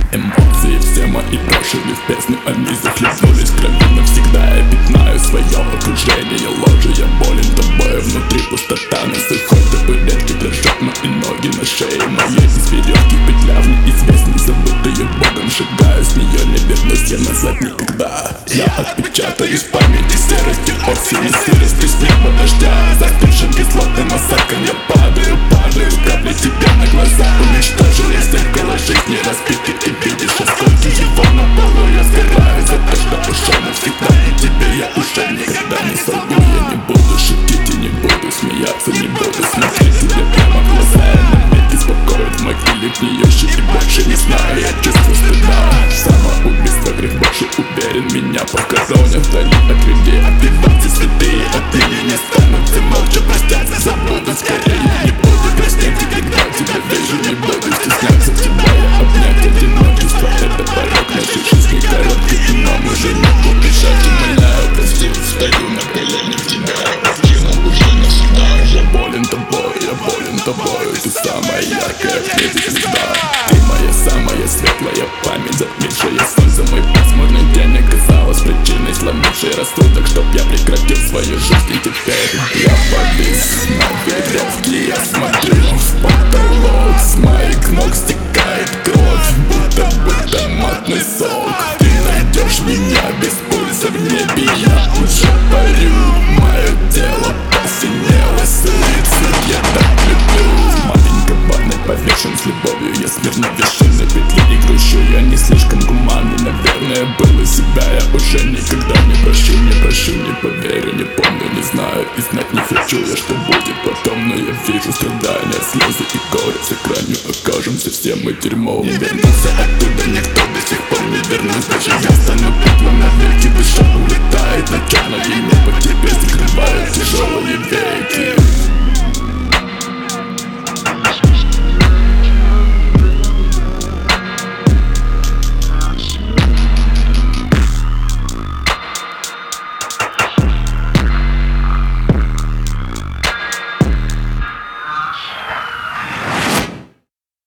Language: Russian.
Эмоции все мои прошили в песню, они захлебнулись кровью навсегда. Я пятнаю свое окружение ложью, я болен тобой, внутри пустота насыхает, табуретки дрожат мои ноги на шее моей. Из веревки петля в неизвестность, забытую Богом шагаю, с нее не вернусь я назад никогда. Я отпечатаюсь в памяти серостью осени, сыростью с неба дождя, застывшим кислотным осадком я падаю, капли тебя на глаза уничтожили зеркало жизни разбиты, ты видишь осколки его на полу. Я сгораю за то, что ушел навсегда, и тебе я уже никогда не солгу. Я не буду шутить и не буду смеяться, не буду смотреть тебе прямо в глаза. Я навеки спокоен в могиле гниющий и больше не знаю я чувства стыда. Самоубийство грех больше уверен, меня похоронят вдали от людей, отбиваться святые от не станут все молча простятся, забудут скорее. Не буду краснеть, когда тебя вижу, не буду стесняться тебя я обнять. Одиночество — это порог нашей жизни короткой, и нам уже не убежать. Умоляю, прости, стою на коленях, тебя покинул уже навсегда. Я болен тобой, ты самая яркая в небе звезда. Ты моя самая светлая память, затмившая сон за мой пасмурный день. Оказалась причиной, сломившей рассудок, чтоб я прекратил свою жизнь. И теперь я повис на веревке, я смотрю в потолок, с моих ног стекает кровь, будто матный сок. Ты найдешь меня без пульса в небе, я уже парю. Мое тело посинело с улицы, я так люблю. Маленькой ванной повешен с любовью, я смирно вершины петли и грущу. Я не слишком гуманный, наверное, был из себя. Я уже никогда не прощу, не поверю, не помню, не знаю и знать не хочу я, что будет потом. Но я вижу страдания, слезы и горе, с экранью окажемся все мы дерьмо. Не вернуться оттуда никто до сих пор не вернусь, даже я стану пеплом навеки, душа улетает.